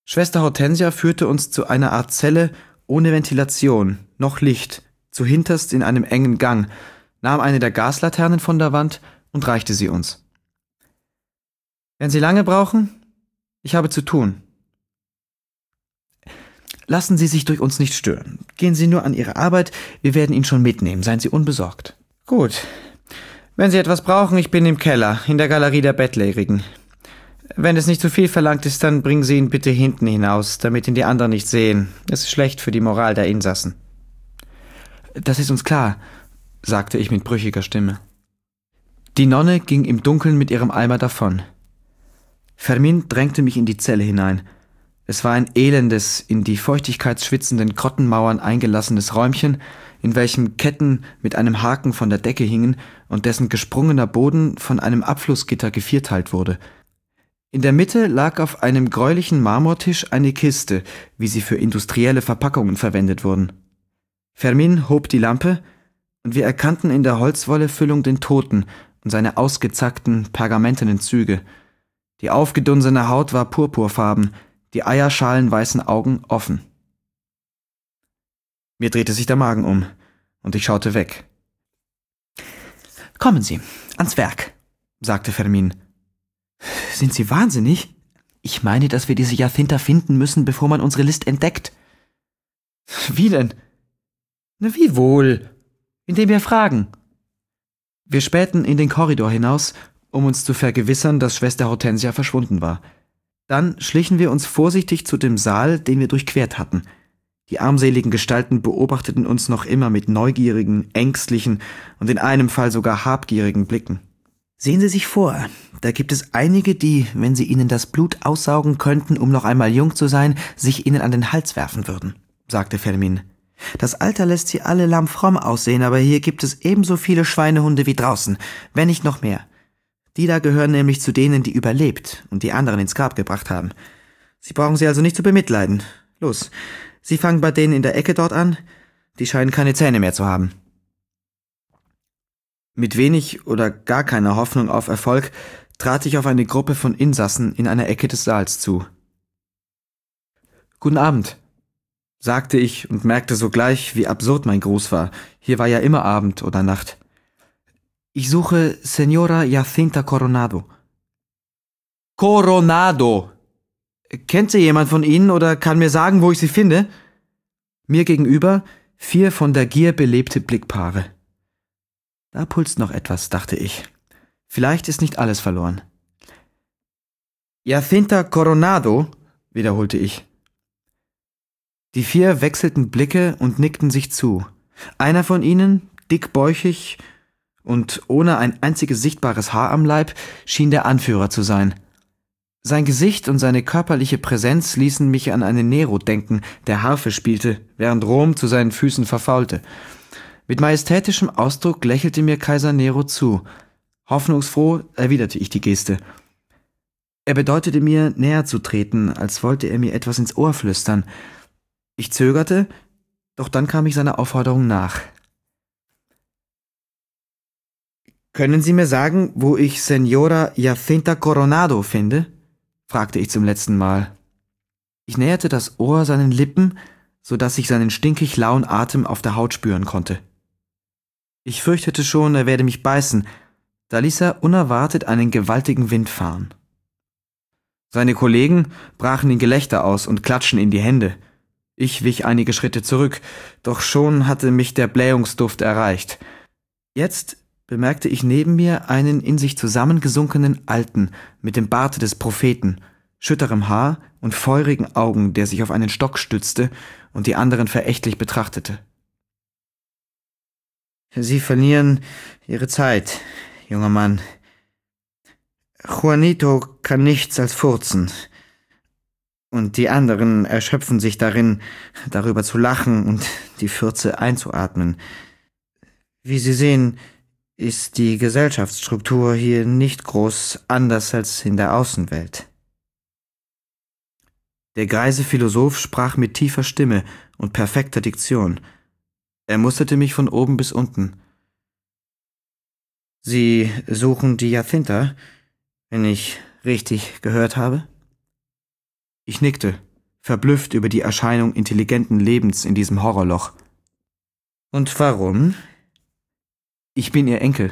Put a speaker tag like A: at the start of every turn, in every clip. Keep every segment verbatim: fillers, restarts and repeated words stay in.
A: Schwester Hortensia führte uns zu einer Art Zelle ohne Ventilation, noch Licht, zuhinterst in einem engen Gang, nahm eine der Gaslaternen von der Wand und reichte sie uns. »Wenn Sie lange brauchen? Ich habe zu tun.« »Lassen Sie sich durch uns nicht stören. Gehen Sie nur an Ihre Arbeit, wir werden ihn schon mitnehmen, seien Sie unbesorgt.« »Gut. Wenn Sie etwas brauchen, ich bin im Keller, in der Galerie der Bettlägerigen. Wenn es nicht zu viel verlangt ist, dann bringen Sie ihn bitte hinten hinaus, damit ihn die anderen nicht sehen. Es ist schlecht für die Moral der Insassen.« »Das ist uns klar«, sagte ich mit brüchiger Stimme. Die Nonne ging im Dunkeln mit ihrem Eimer davon. Fermin drängte mich in die Zelle hinein. Es war ein elendes, in die Feuchtigkeit schwitzenden Grottenmauern eingelassenes Räumchen, in welchem Ketten mit einem Haken von der Decke hingen und dessen gesprungener Boden von einem Abflussgitter gevierteilt wurde. In der Mitte lag auf einem gräulichen Marmortisch eine Kiste, wie sie für industrielle Verpackungen verwendet wurden. Fermin hob die Lampe, und wir erkannten in der Holzwollefüllung den Toten und seine ausgezackten, pergamentenen Züge. Die aufgedunsene Haut war purpurfarben, die eierschalenweißen Augen offen. Mir drehte sich der Magen um, und ich schaute weg. »Kommen Sie, ans Werk«, sagte Fermin. »Sind Sie wahnsinnig? Ich meine, dass wir diese Jacintha finden müssen, bevor man unsere List entdeckt.« »Wie denn?« »Na, wie wohl? Indem wir fragen.« Wir spähten in den Korridor hinaus, um uns zu vergewissern, dass Schwester Hortensia verschwunden war. Dann schlichen wir uns vorsichtig zu dem Saal, den wir durchquert hatten. Die armseligen Gestalten beobachteten uns noch immer mit neugierigen, ängstlichen und in einem Fall sogar habgierigen Blicken. »Sehen Sie sich vor, da gibt es einige, die, wenn sie Ihnen das Blut aussaugen könnten, um noch einmal jung zu sein, sich Ihnen an den Hals werfen würden«, sagte Fermin. »Das Alter lässt sie alle lammfromm aussehen, aber hier gibt es ebenso viele Schweinehunde wie draußen, wenn nicht noch mehr. Die da gehören nämlich zu denen, die überlebt und die anderen ins Grab gebracht haben. Sie brauchen sie also nicht zu bemitleiden. Los, Sie fangen bei denen in der Ecke dort an, die scheinen keine Zähne mehr zu haben.« Mit wenig oder gar keiner Hoffnung auf Erfolg trat ich auf eine Gruppe von Insassen in einer Ecke des Saals zu. »Guten Abend«, sagte ich und merkte sogleich, wie absurd mein Gruß war. Hier war ja immer Abend oder Nacht. »Ich suche Señora Jacintha Coronado.« »Coronado! Kennt sie jemand von Ihnen oder kann mir sagen, wo ich sie finde?« Mir gegenüber vier von der Gier belebte Blickpaare. Da pulst noch etwas, dachte ich. Vielleicht ist nicht alles verloren. »Jacintha Coronado«, wiederholte ich. Die vier wechselten Blicke und nickten sich zu. Einer von ihnen, dickbäuchig und ohne ein einziges sichtbares Haar am Leib, schien der Anführer zu sein. Sein Gesicht und seine körperliche Präsenz ließen mich an einen Nero denken, der Harfe spielte, während Rom zu seinen Füßen verfaulte. Mit majestätischem Ausdruck lächelte mir Kaiser Nero zu. Hoffnungsfroh erwiderte ich die Geste. Er bedeutete mir, näher zu treten, als wollte er mir etwas ins Ohr flüstern. Ich zögerte, doch dann kam ich seiner Aufforderung nach. »Können Sie mir sagen, wo ich Señora Jacintha Coronado finde?« fragte ich zum letzten Mal. Ich näherte das Ohr seinen Lippen, so dass ich seinen stinkig lauen Atem auf der Haut spüren konnte. Ich fürchtete schon, er werde mich beißen, da ließ er unerwartet einen gewaltigen Wind fahren. Seine Kollegen brachen in Gelächter aus und klatschten in die Hände. Ich wich einige Schritte zurück, doch schon hatte mich der Blähungsduft erreicht. Jetzt bemerkte ich neben mir einen in sich zusammengesunkenen Alten mit dem Bart des Propheten, schütterem Haar und feurigen Augen, der sich auf einen Stock stützte und die anderen verächtlich betrachtete. »Sie verlieren Ihre Zeit, junger Mann. Juanito kann nichts als furzen, und die anderen erschöpfen sich darin, darüber zu lachen und die Fürze einzuatmen. Wie Sie sehen, ist die Gesellschaftsstruktur hier nicht groß anders als in der Außenwelt.« Der greise Philosoph sprach mit tiefer Stimme und perfekter Diktion. Er musterte mich von oben bis unten. »Sie suchen die Jacintha, wenn ich richtig gehört habe?« Ich nickte. verblüfft über die Erscheinung intelligenten Lebens in diesem Horrorloch. »Und warum?« »Ich bin Ihr Enkel.«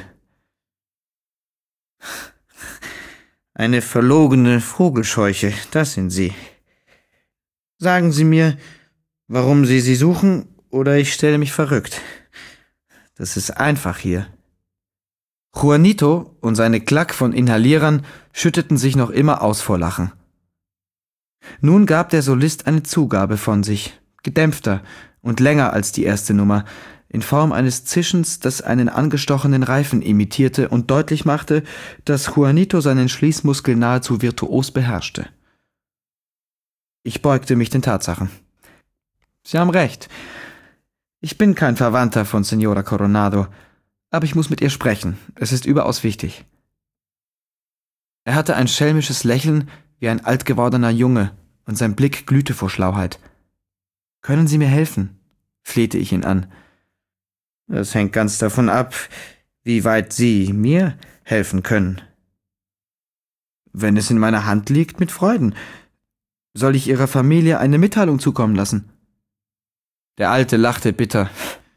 A: »Eine verlogene Vogelscheuche, das sind Sie. Sagen Sie mir, warum Sie sie suchen, oder ich stelle mich verrückt. Das ist einfach hier.« Juanito und seine Klack von Inhalierern schütteten sich noch immer aus vor Lachen. Nun gab der Solist eine Zugabe von sich, gedämpfter und länger als die erste Nummer, in Form eines Zischens, das einen angestochenen Reifen imitierte und deutlich machte, dass Juanito seinen Schließmuskel nahezu virtuos beherrschte. Ich beugte mich den Tatsachen. Sie haben recht. Ich bin kein Verwandter von Señora Coronado, aber ich muss mit ihr sprechen. Es ist überaus wichtig. Er hatte ein schelmisches Lächeln wie ein alt gewordener Junge, und sein Blick glühte vor Schlauheit. »Können Sie mir helfen?« flehte ich ihn an. »Das hängt ganz davon ab, wie weit Sie mir helfen können.« »Wenn es in meiner Hand liegt, mit Freuden. Soll ich Ihrer Familie eine Mitteilung zukommen lassen?« Der Alte lachte bitter.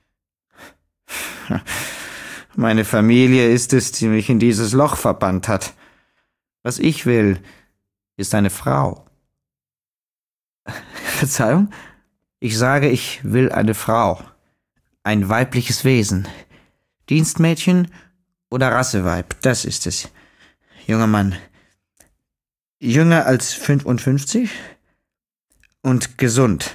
A: »Meine Familie ist es, die mich in dieses Loch verbannt hat. Was ich will, ist eine Frau.« »Verzeihung?« »Ich sage, ich will eine Frau. Ein weibliches Wesen. Dienstmädchen oder Rasseweib, das ist es. Junger Mann. Jünger als fünfundfünfzig und gesund.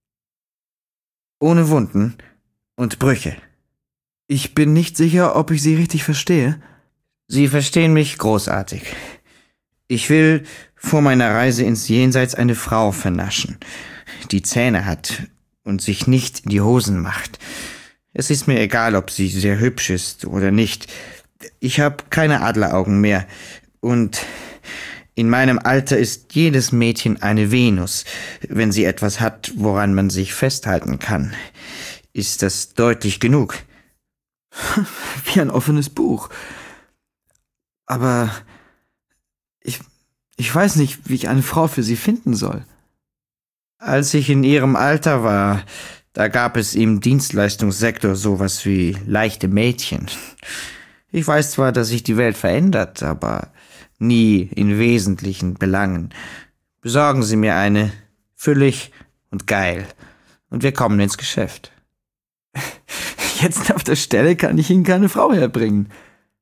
A: Ohne Wunden und Brüche.« »Ich bin nicht sicher, ob ich Sie richtig verstehe.« »Sie verstehen mich großartig. Ich will vor meiner Reise ins Jenseits eine Frau vernaschen, die Zähne hat und sich nicht in die Hosen macht. Es ist mir egal, ob sie sehr hübsch ist oder nicht. Ich habe keine Adleraugen mehr, und in meinem Alter ist jedes Mädchen eine Venus, wenn sie etwas hat, woran man sich festhalten kann. Ist das deutlich genug?« »Wie ein offenes Buch. Aber ich, ich weiß nicht, wie ich eine Frau für Sie finden soll.« »Als ich in Ihrem Alter war, da gab es im Dienstleistungssektor sowas wie leichte Mädchen. Ich weiß zwar, dass sich die Welt verändert, aber nie in wesentlichen Belangen. Besorgen Sie mir eine, füllig und geil, und wir kommen ins Geschäft.« »Jetzt auf der Stelle kann ich Ihnen keine Frau herbringen.«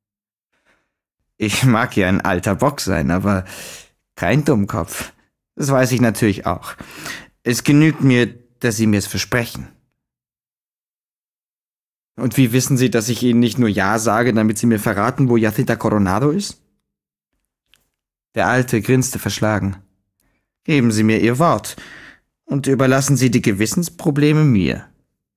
A: »Ich mag ja ein alter Bock sein, aber kein Dummkopf. Das weiß ich natürlich auch. Es genügt mir, dass Sie mir es versprechen.« »Und wie wissen Sie, dass ich Ihnen nicht nur Ja sage, damit Sie mir verraten, wo Jacinta Coronado ist?« Der Alte grinste verschlagen. »Geben Sie mir Ihr Wort und überlassen Sie die Gewissensprobleme mir.«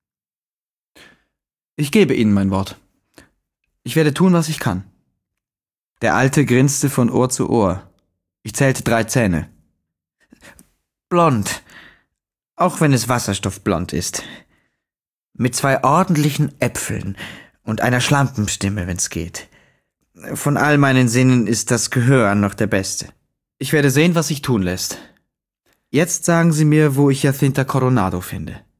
A: »Ich gebe Ihnen mein Wort. Ich werde tun, was ich kann.« Der Alte grinste von Ohr zu Ohr. Ich zählte drei Zähne. »Blond, auch wenn es wasserstoffblond ist. Mit zwei ordentlichen Äpfeln und einer Schlampenstimme, wenn's geht. Von all meinen Sinnen ist das Gehör noch der beste. Ich werde sehen, was sich tun lässt. Jetzt sagen Sie mir, wo ich Jacinta Coronado finde.«